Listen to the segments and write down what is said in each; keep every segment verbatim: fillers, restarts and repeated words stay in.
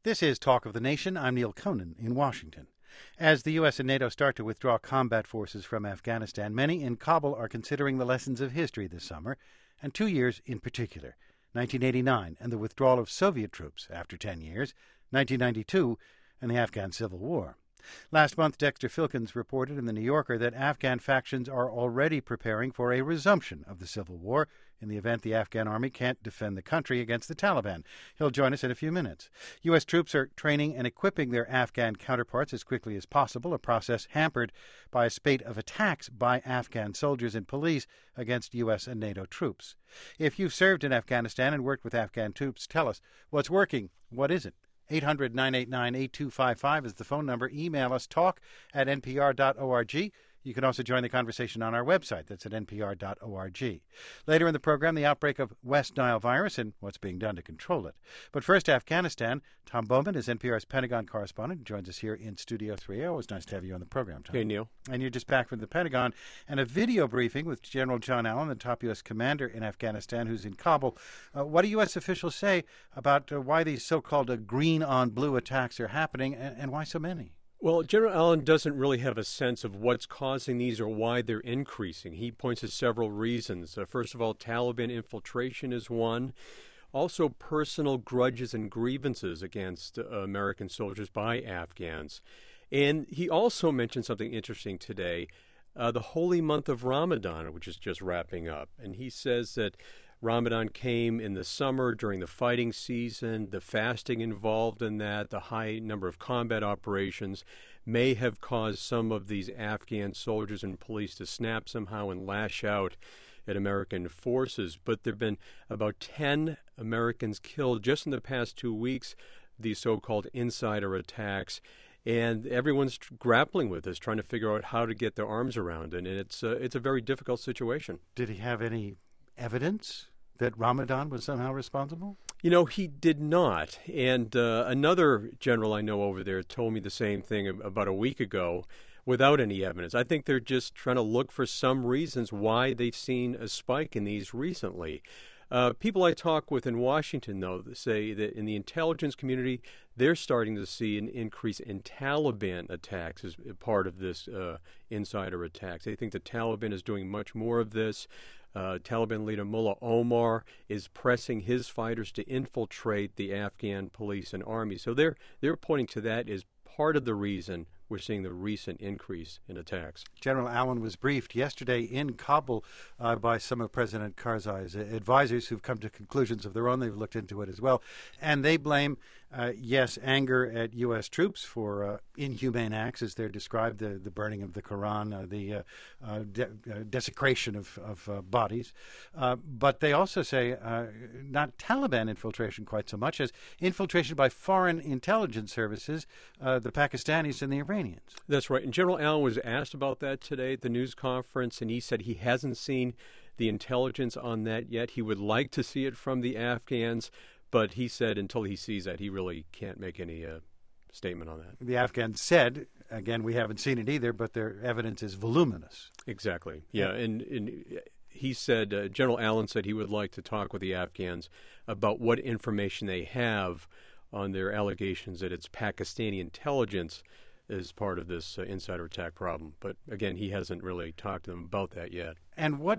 This is Talk of the Nation. I'm Neil Conan in Washington. As the U S and NATO start to withdraw combat forces from Afghanistan, many in Kabul are considering the lessons of history this summer, and two years in particular, nineteen eighty-nine and the withdrawal of Soviet troops after ten years, nineteen ninety-two and the Afghan Civil War. Last month, Dexter Filkins reported in The New Yorker that Afghan factions are already preparing for a resumption of the Civil War in the event the Afghan army can't defend the country against the Taliban. He'll join us in a few minutes. U S troops are training and equipping their Afghan counterparts as quickly as possible, a process hampered by a spate of attacks by Afghan soldiers and police against U S and NATO troops. If you've served in Afghanistan and worked with Afghan troops, tell us what's working, what isn't. eight hundred, nine eight nine, eight two five five is the phone number. Email us, talk at n p r dot org. You can also join the conversation on our website. That's at n p r dot org. Later in the program, the outbreak of West Nile virus and what's being done to control it. But first, Afghanistan. Tom Bowman is N P R's Pentagon correspondent. He joins us here in Studio three. Always nice to have you on the program, Tom. Hey, Neil. And you're just back from the Pentagon and a video briefing with General John Allen, the top U S commander in Afghanistan, who's in Kabul. Uh, what do U S officials say about uh, why these so-called uh, green-on-blue attacks are happening and, and why so many? Well, General Allen doesn't really have a sense of what's causing these or why they're increasing. He points to several reasons. Uh, first of all, Taliban infiltration is one. Also, personal grudges and grievances against uh, American soldiers by Afghans. And he also mentioned something interesting today, uh, the holy month of Ramadan, which is just wrapping up. And he says that Ramadan came in the summer during the fighting season. The fasting involved in that, the high number of combat operations may have caused some of these Afghan soldiers and police to snap somehow and lash out at American forces. But there have been about ten Americans killed just in the past two weeks, these so-called insider attacks. And everyone's grappling with this, trying to figure out how to get their arms around it. And it's, uh, it's a very difficult situation. Did he have any evidence that Ramadan was somehow responsible? You know, he did not. And uh, another general I know over there told me the same thing about a week ago without any evidence. I think they're just trying to look for some reasons why they've seen a spike in these recently. Uh, people I talk with in Washington, though, say that in the intelligence community, they're starting to see an increase in Taliban attacks as part of this uh, insider attacks. They think the Taliban is doing much more of this. Uh, Taliban leader Mullah Omar is pressing his fighters to infiltrate the Afghan police and army. So they're they're pointing to that as part of the reason we're seeing the recent increase in attacks. General Allen was briefed yesterday in Kabul uh, by some of President Karzai's advisors who've come to conclusions of their own. They've looked into it as well. And they blame, uh, yes, anger at U S troops for uh, inhumane acts, as they're described, the, the burning of the Quran, uh, the uh, uh, de- uh, desecration of, of uh, bodies. Uh, but they also say uh, not Taliban infiltration quite so much as infiltration by foreign intelligence services, uh, the Pakistanis and the Iranians. That's right. And General Allen was asked about that today at the news conference, and he said he hasn't seen the intelligence on that yet. He would like to see it from the Afghans, but he said until he sees that, he really can't make any uh, statement on that. The Afghans said, again, we haven't seen it either, but their evidence is voluminous. Exactly. Yeah, and, and he said, uh, General Allen said he would like to talk with the Afghans about what information they have on their allegations that it's Pakistani intelligence as part of this uh, insider attack problem. But again, he hasn't really talked to them about that yet. And what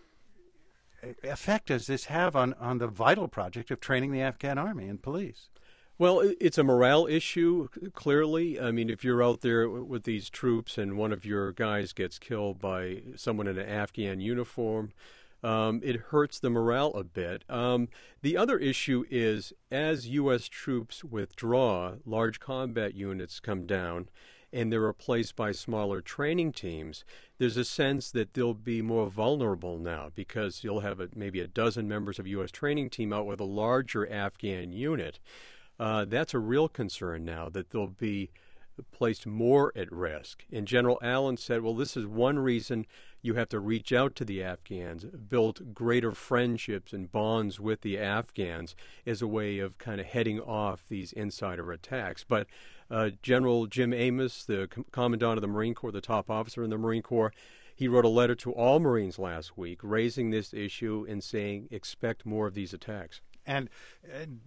effect does this have on, on the vital project of training the Afghan army and police? Well, it's a morale issue, clearly. I mean, if you're out there with these troops and one of your guys gets killed by someone in an Afghan uniform, Um, it hurts the morale a bit. Um, the other issue is as U S troops withdraw, large combat units come down, and they're replaced by smaller training teams. There's a sense that they'll be more vulnerable now because you'll have a, maybe a dozen members of a U S training team out with a larger Afghan unit. Uh, that's a real concern now, that they'll be placed more at risk. And General Allen said, well, this is one reason you have to reach out to the Afghans, build greater friendships and bonds with the Afghans as a way of kind of heading off these insider attacks. But uh, General Jim Amos, the com- Commandant of the Marine Corps, the top officer in the Marine Corps, he wrote a letter to all Marines last week raising this issue and saying expect more of these attacks. And uh,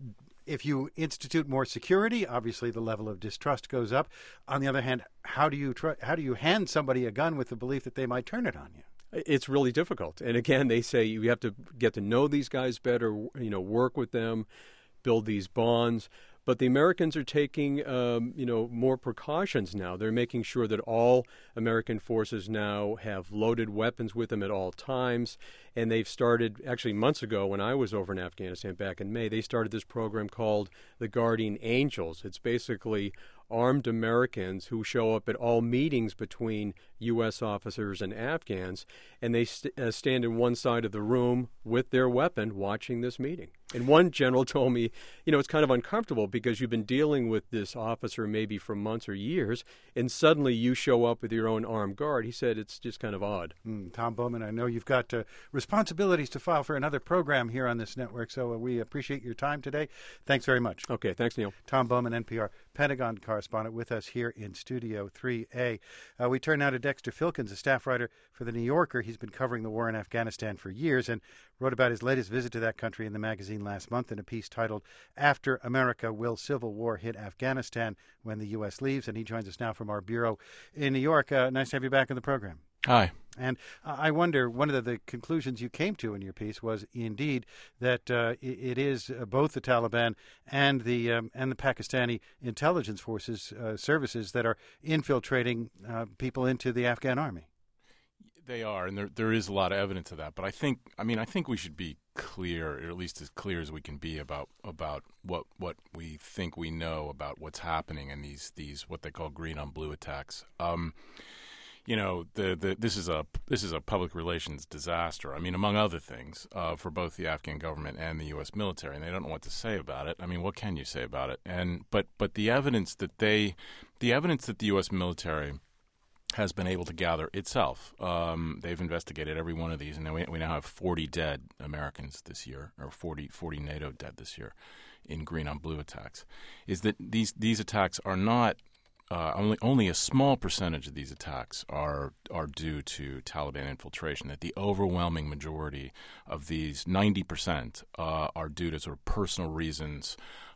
if you institute more security, obviously the level of distrust goes up. On the other hand, how do you try, how do you hand somebody a gun with the belief that they might turn it on you? It's really difficult. And again, they say you have to get to know these guys better, you know, work with them, build these bonds. But the Americans are taking, um, you know, more precautions now. They're making sure that all American forces now have loaded weapons with them at all times. And they've started, actually months ago when I was over in Afghanistan back in May, they started this program called the Guardian Angels. It's basically armed Americans who show up at all meetings between U S officers and Afghans, and they st- uh, stand in one side of the room with their weapon watching this meeting. And one general told me, you know, it's kind of uncomfortable because you've been dealing with this officer maybe for months or years, and suddenly you show up with your own armed guard. He said it's just kind of odd. Mm, Tom Bowman, I know you've got uh, responsibilities to file for another program here on this network, so uh, we appreciate your time today. Thanks very much. Okay, thanks, Neil. Tom Bowman, N P R Pentagon correspondent, with us here in Studio three A. Uh, we turn now to Dexter Filkins, a staff writer for The New Yorker. He's been covering the war in Afghanistan for years and wrote about his latest visit to that country in the magazine last month in a piece titled After America, Will Civil War Hit Afghanistan When the U S Leaves? And he joins us now from our bureau in New York. Uh, nice to have you back in the program. Hi. And uh, I wonder, one of the, the conclusions you came to in your piece was indeed that uh, it, it is uh, both the Taliban and the um, and the Pakistani intelligence forces uh, services that are infiltrating uh, people into the Afghan army. They are, and there there is a lot of evidence of that. But I think, I mean, I think we should be clear, or at least as clear as we can be about about what what we think we know about what's happening in these these what they call green on blue attacks. Um, You know, the, the this is a this is a public relations disaster. I mean, among other things, uh, for both the Afghan government and the U S military, and they don't know what to say about it. I mean, what can you say about it? And but but the evidence that they, the evidence that the U S military has been able to gather itself, um, they've investigated every one of these, and we we now have forty dead Americans this year, or forty, forty NATO dead this year, in green on blue attacks. Is that these these attacks are not. Uh, only only a small percentage of these attacks are are due to Taliban infiltration. That the overwhelming majority of these, ninety percent, uh, are due to sort of personal reasons.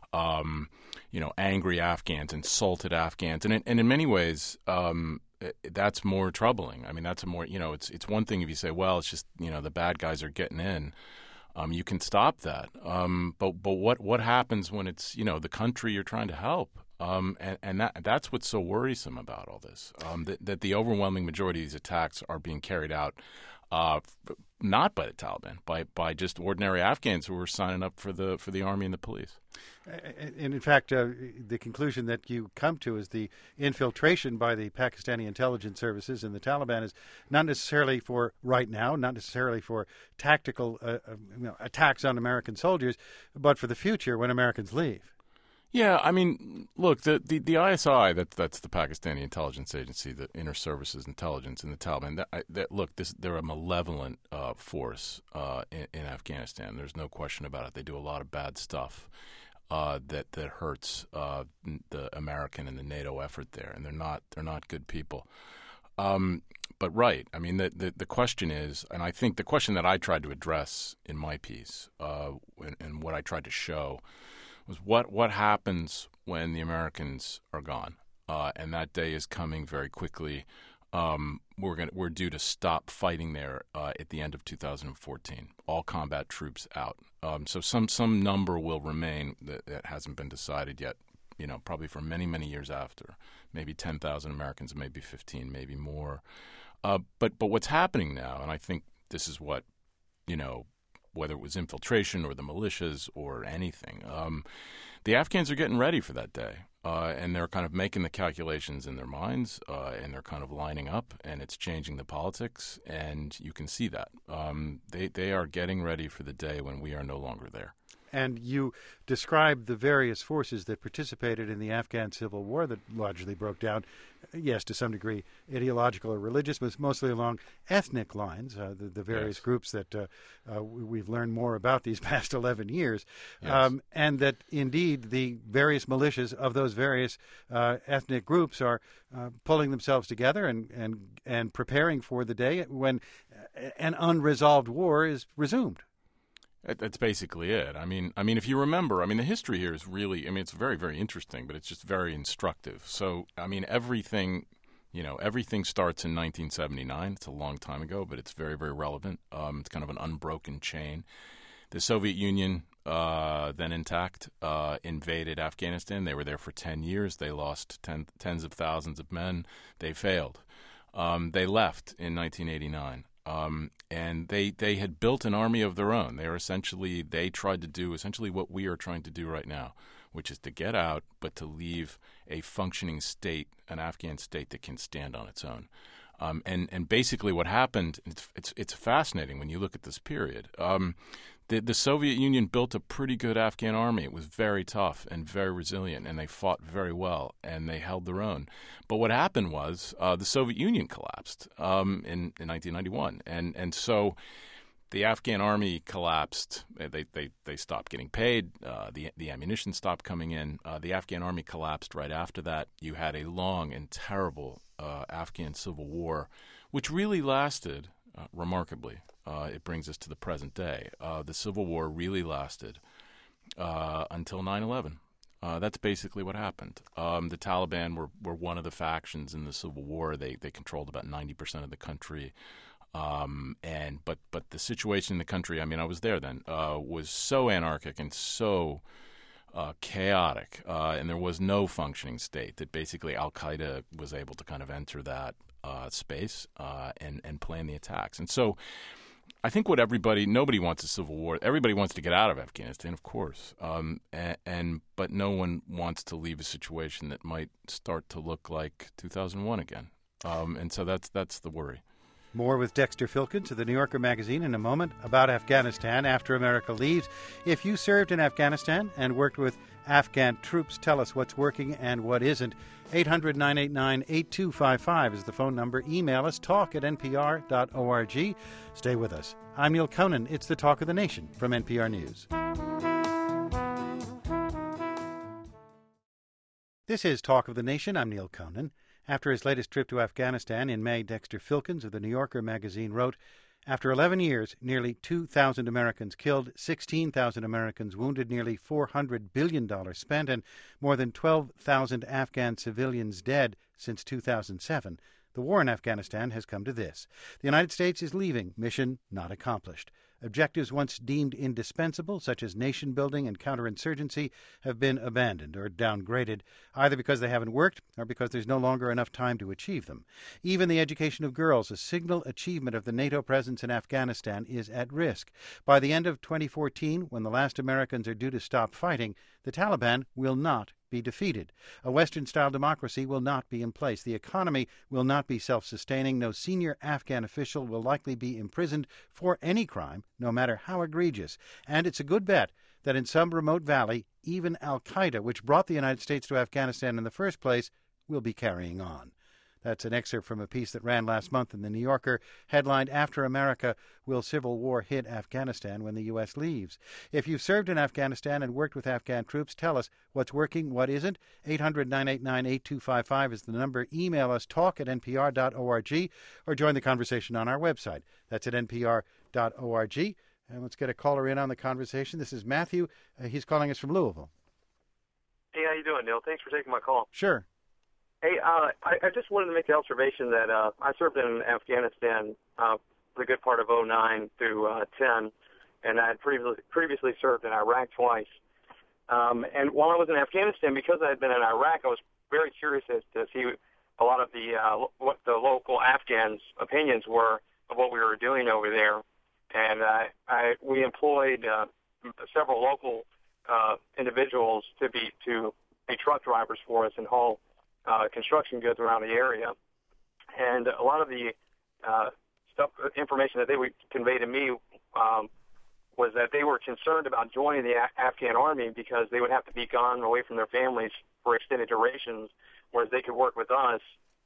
Um, you know, angry Afghans, insulted Afghans, and in, and in many ways, um, that's more troubling. I mean, that's a more you know, it's it's one thing if you say, well, it's just you know the bad guys are getting in. Um, you can stop that. Um, but but what what happens when it's you know the country you're trying to help? Um, and and that, that's what's so worrisome about all this, um, that, that the overwhelming majority of these attacks are being carried out uh, f- not by the Taliban, by, by just ordinary Afghans who are signing up for the for the army and the police. And in fact, uh, the conclusion that you come to is the infiltration by the Pakistani intelligence services and the Taliban is not necessarily for right now, not necessarily for tactical uh, you know, attacks on American soldiers, but for the future when Americans leave. Yeah, I mean, look, the, the, the I S I, that, that's the Pakistani intelligence agency, the Inter-Services Intelligence, and the Taliban, that, that, look, this, they're a malevolent uh, force uh, in, in Afghanistan. There's no question about it. They do a lot of bad stuff uh, that, that hurts uh, the American and the NATO effort there, and they're not they're not good people. Um, but right, I mean, the, the, the question is, and I think the question that I tried to address in my piece uh, and, and what I tried to show was what what happens when the Americans are gone, uh, and that day is coming very quickly. Um, we're going we're due to stop fighting there uh, at the end of two thousand fourteen. All combat troops out. Um, so some some number will remain that, that hasn't been decided yet. You know, probably for many many years after. Maybe ten thousand Americans, maybe fifteen, maybe more. Uh, but but what's happening now, and I think this is what you know. Whether it was infiltration or the militias or anything, um, the Afghans are getting ready for that day, uh, and they're kind of making the calculations in their minds, uh, and they're kind of lining up, and it's changing the politics, and you can see that. Um, they, they are getting ready for the day when we are no longer there. And you described the various forces that participated in the Afghan civil war that largely broke down, yes, to some degree, ideological or religious, but mostly along ethnic lines, uh, the, the various yes. groups that uh, uh, we've learned more about these past eleven years, yes. um, and that indeed the various militias of those various uh, ethnic groups are uh, pulling themselves together and, and, and preparing for the day when an unresolved war is resumed. That's basically it. I mean, I mean, if you remember, I mean, the history here is really, I mean, it's very, very interesting, but it's just very instructive. So, I mean, everything, you know, everything starts in nineteen seventy-nine. It's a long time ago, but it's very, very relevant. Um, it's kind of an unbroken chain. The Soviet Union, uh, then intact, uh, invaded Afghanistan. They were there for ten years. They lost ten, tens of thousands of men. They failed. Um, they left in nineteen eighty-nine. Um, and they, they had built an army of their own. They were essentially, they tried to do essentially what we are trying to do right now, which is to get out, but to leave a functioning state, an Afghan state that can stand on its own. Um, and, and basically what happened, it's, it's, it's fascinating when you look at this period. Um, the, the Soviet Union built a pretty good Afghan army. It was very tough and very resilient, and they fought very well, and they held their own. But what happened was uh, the Soviet Union collapsed um, in, in nineteen ninety-one, and, and so the Afghan army collapsed. They they, they stopped getting paid. Uh, the the ammunition stopped coming in. Uh, the Afghan army collapsed right after that. You had a long and terrible uh, Afghan civil war, which really lasted uh, remarkably. Uh, it brings us to the present day. Uh, the Civil War really lasted uh, until nine eleven. Uh, that's basically what happened. Um, the Taliban were, were one of the factions in the Civil War. They they controlled about ninety percent of the country. Um, and but but the situation in the country, I mean, I was there then, uh, was so anarchic and so uh, chaotic, uh, and there was no functioning state that basically Al-Qaeda was able to kind of enter that uh, space uh, and, and plan the attacks. And so I think what everybody, nobody wants a civil war. Everybody wants to get out of Afghanistan, of course, um, and, and but no one wants to leave a situation that might start to look like two thousand one again. Um, and so that's that's the worry. More with Dexter Filkins of the New Yorker magazine in a moment about Afghanistan after America leaves. If you served in Afghanistan and worked with Afghan troops, tell us what's working and what isn't. eight hundred, nine eight nine, eight two five five is the phone number. Email us, talk at n p r dot org. Stay with us. I'm Neil Conan. It's the Talk of the Nation from N P R News. This is Talk of the Nation. I'm Neil Conan. After his latest trip to Afghanistan in May, Dexter Filkins of the New Yorker magazine wrote, after eleven years, nearly two thousand Americans killed, sixteen thousand Americans wounded, nearly four hundred billion dollars spent, and more than twelve thousand Afghan civilians dead since two thousand seven. The war in Afghanistan has come to this. The United States is leaving, mission not accomplished. Objectives once deemed indispensable, such as nation-building and counterinsurgency, have been abandoned or downgraded, either because they haven't worked or because there's no longer enough time to achieve them. Even the education of girls, a signal achievement of the NATO presence in Afghanistan, is at risk. By the end of twenty fourteen, when the last Americans are due to stop fighting, the Taliban will not be defeated. A Western-style democracy will not be in place. The economy will not be self-sustaining. No senior Afghan official will likely be imprisoned for any crime, no matter how egregious. And it's a good bet that in some remote valley, even al-Qaeda, which brought the United States to Afghanistan in the first place, will be carrying on. That's an excerpt from a piece that ran last month in The New Yorker, headlined, After America, Will Civil War Hit Afghanistan When the U S Leaves? If you've served in Afghanistan and worked with Afghan troops, tell us what's working, what isn't. eight hundred, nine eight nine, eight two five five is the number. Email us, talk at n p r dot org, or join the conversation on our website. That's at n p r dot org. And let's get a caller in on the conversation. This is Matthew. Uh, he's calling us from Louisville. Hey, how you doing, Neil? Thanks for taking my call. Sure. Hey, uh, I, I just wanted to make the observation that uh, I served in Afghanistan uh, for the good part of oh nine through uh, ten, and I had previously, previously served in Iraq twice. Um, and while I was in Afghanistan, because I had been in Iraq, I was very curious as to see a lot of the uh, what the local Afghans' opinions were of what we were doing over there. And I, I we employed uh, several local uh, individuals to be to be truck drivers for us and haul Uh, construction goods around the area, and a lot of the uh, stuff, information that they would convey to me um, was that they were concerned about joining the A- Afghan army because they would have to be gone away from their families for extended durations, whereas they could work with us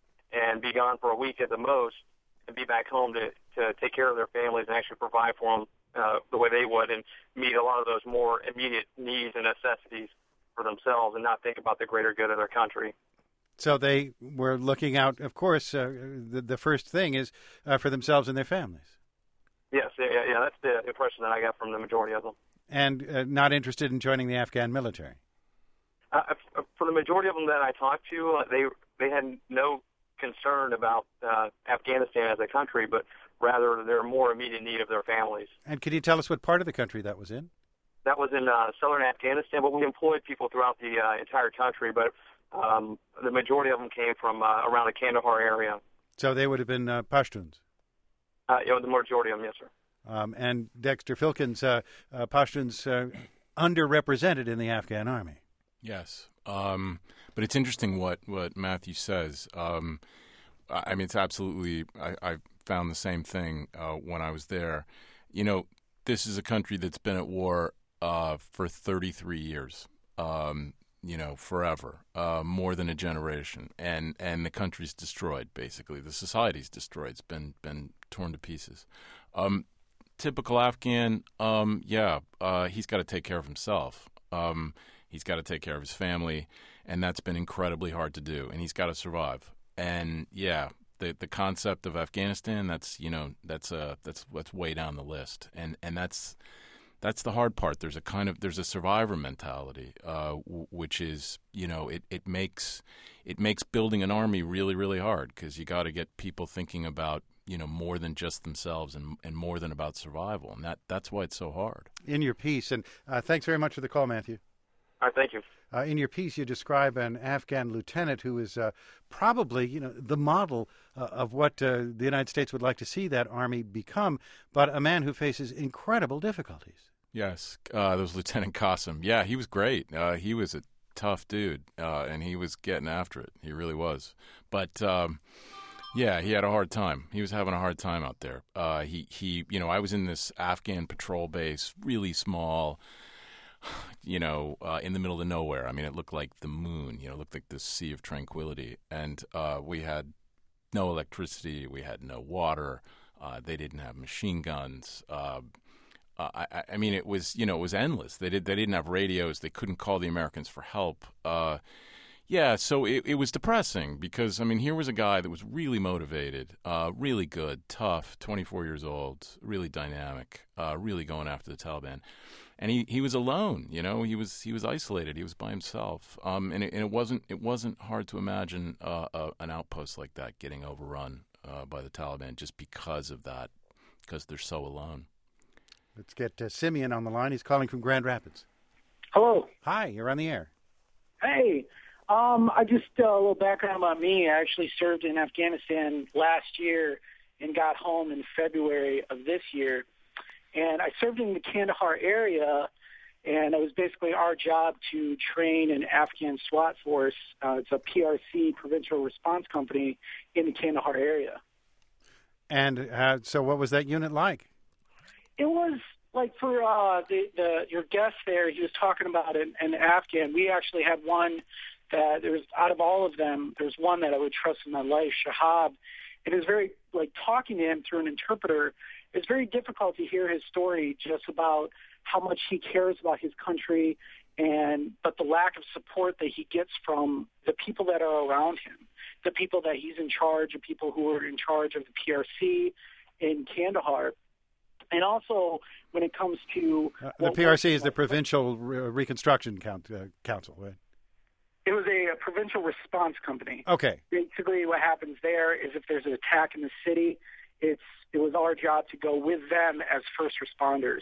and be gone for a week at the most and be back home to, to take care of their families and actually provide for them uh, the way they would and meet a lot of those more immediate needs and necessities for themselves and not think about the greater good of their country. So they were looking out, of course, uh, the, the first thing is uh, for themselves and their families. Yes, yeah, yeah, yeah, that's the impression that I got from the majority of them. And uh, not interested in joining the Afghan military? Uh, for the majority of them that I talked to, uh, they they had no concern about uh, Afghanistan as a country, but rather their more immediate need of their families. And could you tell us what part of the country that was in? That was in uh, southern Afghanistan, but we employed people throughout the uh, entire country, but um, the majority of them came from uh, around the Kandahar area. So they would have been uh, Pashtuns? Uh, you know, the majority of them, yes, sir. Um, and Dexter Filkins, uh, uh, Pashtuns uh, underrepresented in the Afghan army. Yes. Um, but it's interesting what, what Matthew says. Um, I mean, it's absolutely, I, I found the same thing uh, when I was there. You know, this is a country that's been at war uh, for thirty-three years, um, you know, forever, uh, more than a generation. And, and the country's destroyed, basically. The society's destroyed. It's been, been torn to pieces. Um, typical Afghan, um, yeah, uh, he's got to take care of himself. Um, he's got to take care of his family, and that's been incredibly hard to do. And he's got to survive. And yeah, the the concept of Afghanistan, that's you know that's uh that's what's way down the list. And and that's that's the hard part. There's a kind of there's a survivor mentality, uh, w- which is you know it, it makes it makes building an army really really hard because you got to get people thinking about you know more than just themselves and and more than about survival. And that that's why it's so hard. In your piece, and uh, thanks very much for the call, Matthew. All right, thank you. Uh, in your piece, you describe an Afghan lieutenant who is uh, probably, you know, the model uh, of what uh, the United States would like to see that army become, but a man who faces incredible difficulties. Yes, uh, that was Lieutenant Qasim. Yeah, he was great. Uh, he was a tough dude, uh, and he was getting after it. He really was. But um, yeah, he had a hard time. He was having a hard time out there. Uh, he he, you know, I was in this Afghan patrol base, really small. You know, uh, in the middle of nowhere. I mean, it looked like the moon. You know, it looked like this sea of tranquility. And uh, we had no electricity. We had no water. Uh, they didn't have machine guns. Uh, uh, I, I mean, it was you know it was endless. They did they didn't have radios. They couldn't call the Americans for help. Uh, yeah, so it, it was depressing because I mean, here was a guy that was really motivated, uh, really good, tough, twenty-four years old, really dynamic, uh, really going after the Taliban. And he, he was alone, you know. He was he was isolated. He was by himself, um, and, it, and it wasn't it wasn't hard to imagine uh, uh, an outpost like that getting overrun uh, by the Taliban just because of that, because they're so alone. Let's get uh, Simeon on the line. He's calling from Grand Rapids. Hello. Hi, you're on the air. Hey, um, I just uh, a little background about me. I actually served in Afghanistan last year and got home in February of this year. And I served in the Kandahar area, and it was basically our job to train an Afghan SWAT force. Uh, it's a P R C, Provincial Response Company, in the Kandahar area. And uh, so what was that unit like? It was like for uh, the, the your guest there, he was talking about an, an Afghan. We actually had one that there was, out of all of them, there was one that I would trust in my life, Shahab. It was very, like, talking to him through an interpreter, it's very difficult to hear his story just about how much he cares about his country, and but the lack of support that he gets from the people that are around him, the people that he's in charge, the people who are in charge of the P R C in Kandahar. And also, when it comes to... Uh, the P R C is the Provincial Re- Reconstruction Count, uh, Council, right? It was a, a provincial response company. Okay. Basically, what happens there is if there's an attack in the city, it's it was our job to go with them as first responders.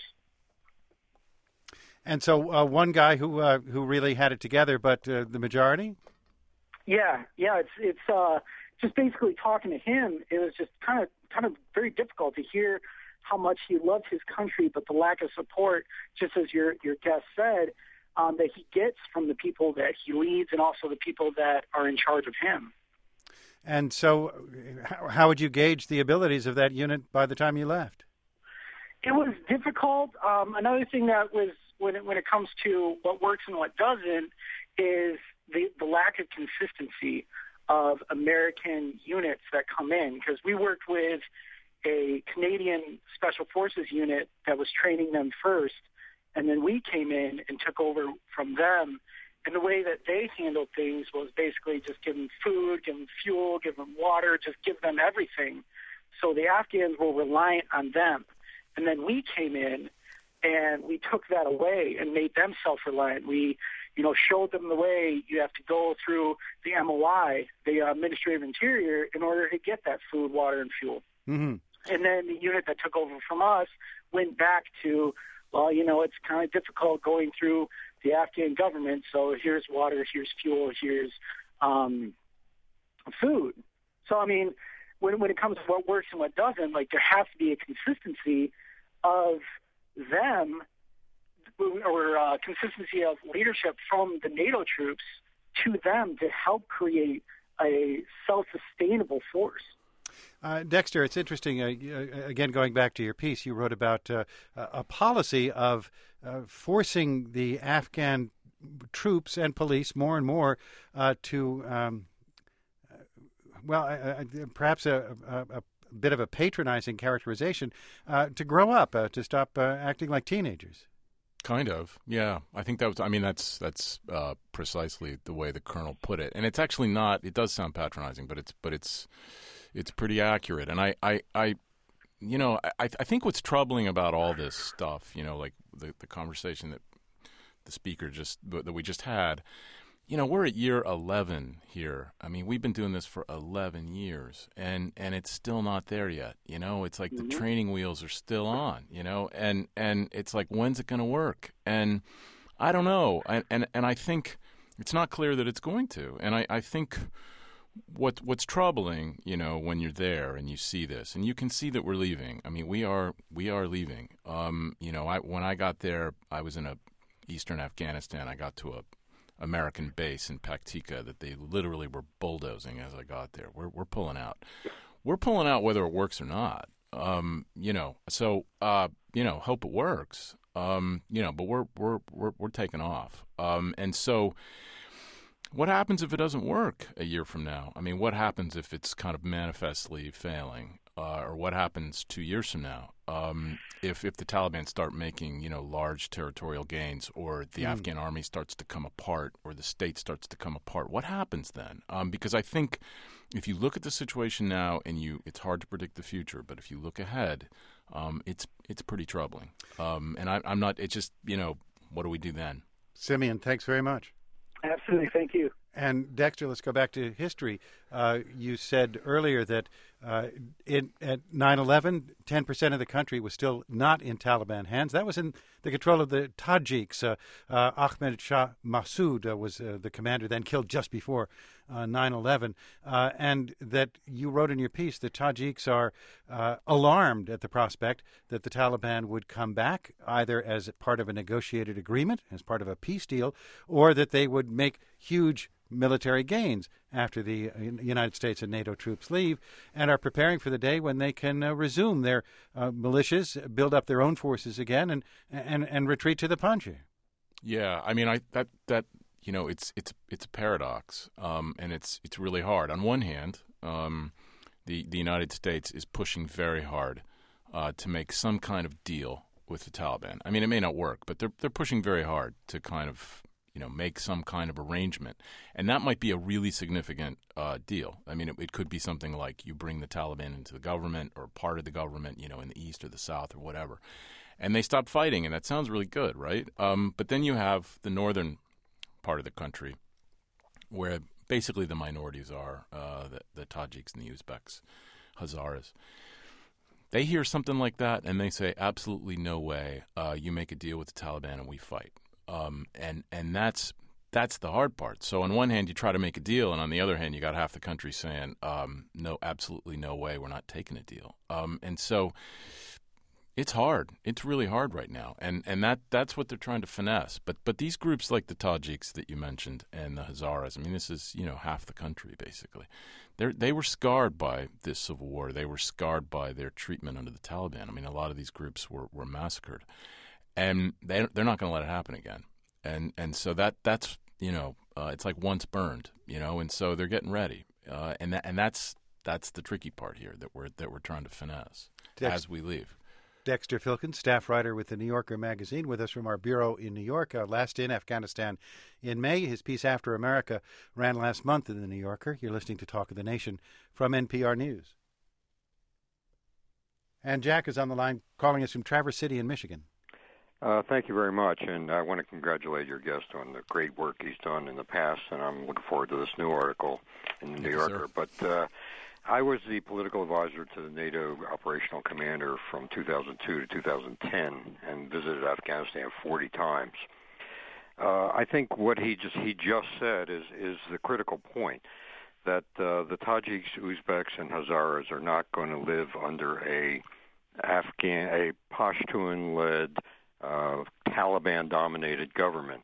And so uh, one guy who uh, who really had it together, but uh, the majority? Yeah, yeah. It's it's uh, just basically talking to him. It was just kind of kind of very difficult to hear how much he loved his country, but the lack of support, just as your your guest said, um, that he gets from the people that he leads and also the people that are in charge of him. And so how, how would you gauge the abilities of that unit by the time you left? It was difficult. Um, another thing that was, when it, when it comes to what works and what doesn't, is the, the lack of consistency of American units that come in. Because we worked with a Canadian Special Forces unit that was training them first, and then we came in and took over from them. And the way that they handled things was basically just give them food, give them fuel, give them water, just give them everything. So the Afghans were reliant on them. And then we came in and we took that away and made them self-reliant. We, you know, showed them the way you have to go through the M O I, the uh, Ministry of Interior, in order to get that food, water, and fuel. Mm-hmm. And then the unit that took over from us went back to, well, you know, it's kind of difficult going through the Afghan government, so here's water, here's fuel, here's um, food. So, I mean, when when it comes to what works and what doesn't, like, there has to be a consistency of them, or uh, consistency of leadership from the NATO troops to them to help create a self-sustainable force. Uh, Dexter, it's interesting, uh, again, going back to your piece, you wrote about uh, a policy of uh, forcing the Afghan troops and police more and more uh, to, um, well, uh, perhaps a, a, a bit of a patronizing characterization, uh, to grow up, uh, to stop uh, acting like teenagers. Kind of, yeah. I think that was. I mean, that's that's uh, precisely the way the colonel put it, and it's actually not. It does sound patronizing, but it's but it's it's pretty accurate. And I, I, I you know, I, I think what's troubling about all this stuff, you know, like the the conversation that the speaker just that we just had, you know, we're at year eleven here. I mean, we've been doing this for eleven years, and, and it's still not there yet. You know, it's like mm-hmm. the training wheels are still on, you know, and, and it's like, when's it going to work? And I don't know. And, and, and I think it's not clear that it's going to. And I, I think what what's troubling, you know, when you're there and you see this, and you can see that we're leaving. I mean, we are we are leaving. Um, you know, I when I got there, I was in a eastern Afghanistan. I got to a American base in Paktika that they literally were bulldozing as I got there. We're we're pulling out. We're pulling out whether it works or not. Um, you know, so uh, you know, hope it works. Um, you know, but we're we're we're we're taking off. Um, and so what happens if it doesn't work a year from now? I mean, what happens if it's kind of manifestly failing? Uh, or what happens two years from now um, if if the Taliban start making, you know, large territorial gains, or the mm. Afghan army starts to come apart, or the state starts to come apart? What happens then? Um, because I think if you look at the situation now, and you, it's hard to predict the future, but if you look ahead, um, it's it's pretty troubling. Um, and I, I'm not. It's just, you know, what do we do then? Simeon, thanks very much. Absolutely, thank you. And Dexter, let's go back to history. Uh, you said earlier that uh, in, at nine eleven, ten percent of the country was still not in Taliban hands. That was in the control of the Tajiks. Uh, uh, Ahmed Shah Massoud uh, was uh, the commander, then killed just before uh, nine eleven. Uh, and that you wrote in your piece that Tajiks are uh, alarmed at the prospect that the Taliban would come back, either as part of a negotiated agreement, as part of a peace deal, or that they would make huge military gains after the United States and NATO troops leave, and are preparing for the day when they can uh, resume their uh, militias, build up their own forces again, and and and retreat to the Panjshir. Yeah, I mean, I that that you know, it's it's it's a paradox, um, and it's it's really hard. On one hand, um, the the United States is pushing very hard uh, to make some kind of deal with the Taliban. I mean, it may not work, but they're they're pushing very hard to kind of, you know, make some kind of arrangement. And that might be a really significant uh, deal. I mean, it, it could be something like you bring the Taliban into the government, or part of the government, you know, in the east or the south or whatever, and they stop fighting, and that sounds really good, right? Um, but then you have the northern part of the country where basically the minorities are, uh, the, the Tajiks and the Uzbeks, Hazaras. They hear something like that, and they say, absolutely no way. Uh, you make a deal with the Taliban and we fight. Um, and and that's that's the hard part. So on one hand, you try to make a deal, and on the other hand, you got half the country saying, um, no, absolutely no way, we're not taking a deal. Um, and so it's hard. It's really hard right now, and and that that's what they're trying to finesse. But but these groups like the Tajiks that you mentioned and the Hazaras, I mean, this is, you know, half the country basically. They they were scarred by this civil war. They were scarred by their treatment under the Taliban. I mean, a lot of these groups were, were massacred. And they, they're not going to let it happen again. And and so that that's, you know, uh, it's like once burned, you know, and so they're getting ready. Uh, and that, and that's that's the tricky part here that we're that we're trying to finesse Dex- as we leave. Dexter Filkins, staff writer with the New Yorker magazine, with us from our bureau in New York. Uh, last in Afghanistan in May. His piece After America ran last month in the New Yorker. You're listening to Talk of the Nation from N P R News. And Jack is on the line calling us from Traverse City in Michigan. Uh, thank you very much, and I want to congratulate your guest on the great work he's done in the past, and I'm looking forward to this new article in the New Yes, Yorker. sir. But uh, I was the political advisor to the NATO operational commander from two thousand two to two thousand ten and visited Afghanistan forty times. Uh, I think what he just he just said is, is the critical point, that uh, the Tajiks, Uzbeks, and Hazaras are not going to live under a Afghan, a Pashtun-led, uh, Taliban-dominated government.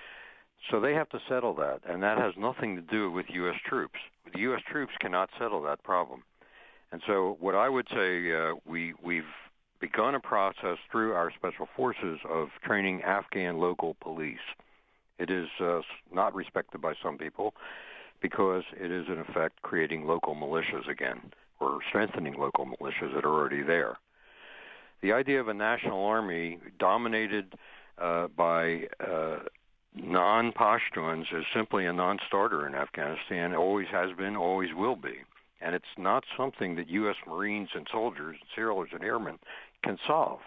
So they have to settle that, and that has nothing to do with U S troops. The U S troops cannot settle that problem. And so what I would say, uh, we, we've begun a process through our special forces of training Afghan local police. It is uh, not respected by some people because it is, in effect, creating local militias again, or strengthening local militias that are already there. The idea of a national army dominated uh, by uh, non-Pashtuns is simply a non-starter in Afghanistan, always has been, always will be. And it's not something that U S Marines and soldiers, sailors and airmen can solve.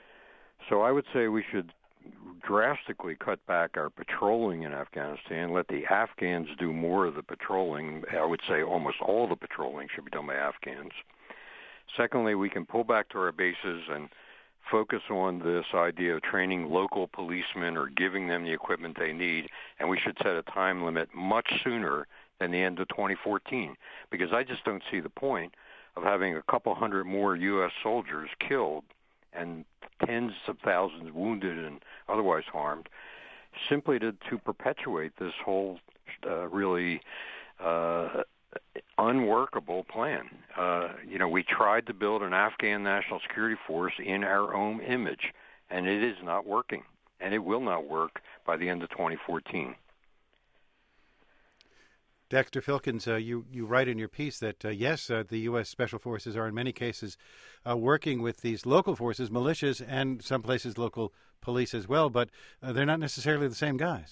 So I would say we should drastically cut back our patrolling in Afghanistan, let the Afghans do more of the patrolling. I would say almost all the patrolling should be done by Afghans. Secondly, we can pull back to our bases and focus on this idea of training local policemen or giving them the equipment they need, and we should set a time limit much sooner than the end of twenty fourteen, because I just don't see the point of having a couple hundred more U S soldiers killed and tens of thousands wounded and otherwise harmed, simply to, to perpetuate this whole uh, really uh, unworkable plan. Uh, you know, we tried to build an Afghan national security force in our own image, and it is not working, and it will not work by the end of twenty fourteen. Dexter Filkins, uh, you, you write in your piece that, uh, yes, uh, the U S Special Forces are in many cases uh, working with these local forces, militias, and some places local police as well, but uh, they're not necessarily the same guys.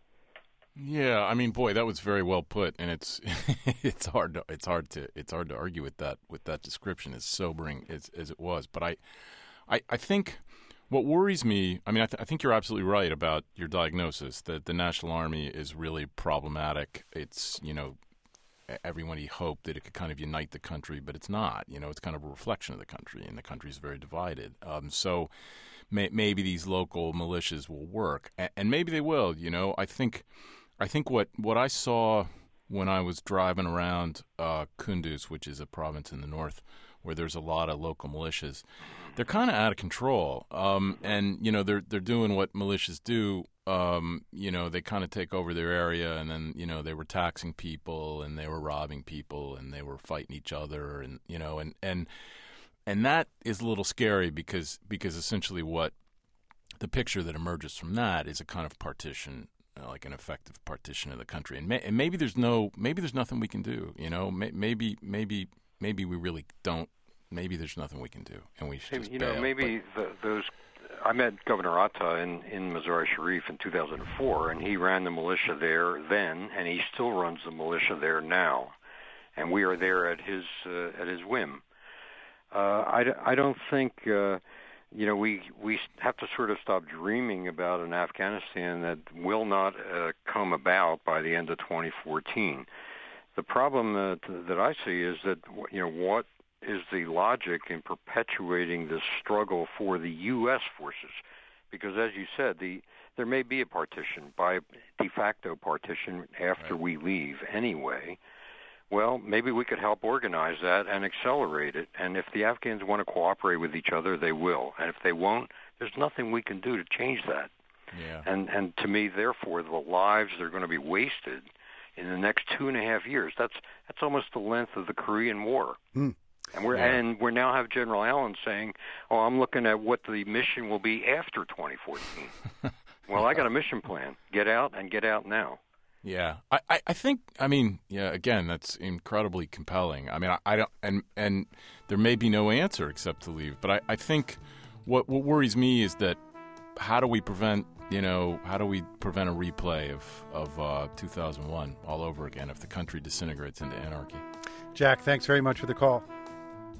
Yeah, I mean, boy, that was very well put, and it's it's hard to it's hard to it's hard to argue with that with that description, as sobering as as it was. But I, I, I think what worries me, I mean, I, th- I think you're absolutely right about your diagnosis that the National Army is really problematic. It's, you know, everybody hoped that it could kind of unite the country, but it's not. You know, it's kind of a reflection of the country, and the country is very divided. Um, so may, maybe these local militias will work, and, and maybe they will. You know, I think, I think what, what I saw when I was driving around uh, Kunduz, which is a province in the north, where there's a lot of local militias, they're kind of out of control. Um, and, you know, they're they're doing what militias do. Um, you know, they kind of take over their area, and then, you know, they were taxing people, and they were robbing people, and they were fighting each other, and, you know, and and, and that is a little scary because because essentially what the picture that emerges from that is a kind of partition, uh, like an effective partition of the country. And, may, and maybe there's no, maybe there's nothing we can do, you know, may, maybe, maybe, maybe we really don't. Maybe there's nothing we can do, and we should just You bail. know, maybe the, those. I met Governor Atta in, in Mazar-e Sharif in two thousand four, and he ran the militia there then, and he still runs the militia there now, and we are there at his uh, at his whim. Uh, I, I don't think uh, you know we we have to sort of stop dreaming about an Afghanistan that will not uh, come about by the end of twenty fourteen. The problem that that I see is that you know what. is the logic in perpetuating this struggle for the U S forces? Because, as you said, the there may be a partition, by de facto partition, after right. we leave anyway. Well, maybe we could help organize that and accelerate it. And if the Afghans want to cooperate with each other, they will. And if they won't, there's nothing we can do to change that. Yeah. And and to me, therefore, the lives that are going to be wasted in the next two and a half years, that's that's almost the length of the Korean War. Hmm. And we're yeah. and we now have General Allen saying, "Oh, I'm looking at what the mission will be after twenty fourteen." Well, I got a mission plan. Get out and get out now. Yeah, I, I, I think. I mean, yeah. Again, that's incredibly compelling. I mean, I, I don't, and and there may be no answer except to leave. But I, I think what what worries me is that how do we prevent, you know, how do we prevent a replay of of uh, two thousand one all over again if the country disintegrates into anarchy? Jack, thanks very much for the call.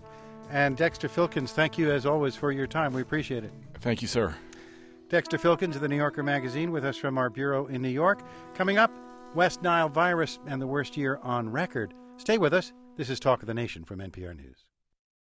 And Dexter Filkins, thank you as always for your time. We appreciate it. Thank you, sir. Dexter Filkins of the New Yorker magazine with us from our bureau in New York. Coming up, West Nile virus and the worst year on record. Stay with us. This is Talk of the Nation from N P R News.